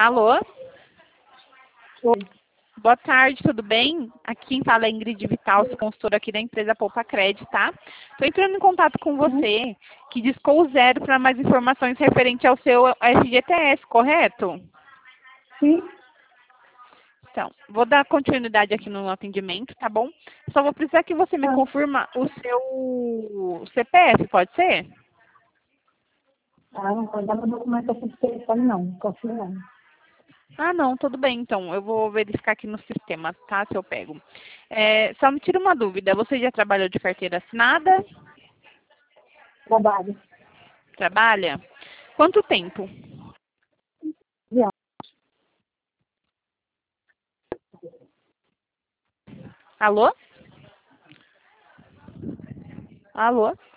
Alô? Oi. Boa tarde, tudo bem? Aqui quem fala é Ingrid Vital, sou consultora aqui da empresa Poupa Cred, tá? Estou entrando em contato com você, que discou o zero para mais informações referente ao seu FGTS, correto? Sim. Então, vou dar continuidade aqui no atendimento, tá bom? Só vou precisar que você me Ah, confirma o seu CPF, pode ser? não pode dar meu documento aqui de telefone, não. Confio não. Ah, não, tudo bem, então. Eu vou verificar aqui no sistema, tá? Se eu pego. Só me tira uma dúvida. Você já trabalhou de carteira assinada? Trabalho. Trabalha? Quanto tempo? Já. Alô? Alô?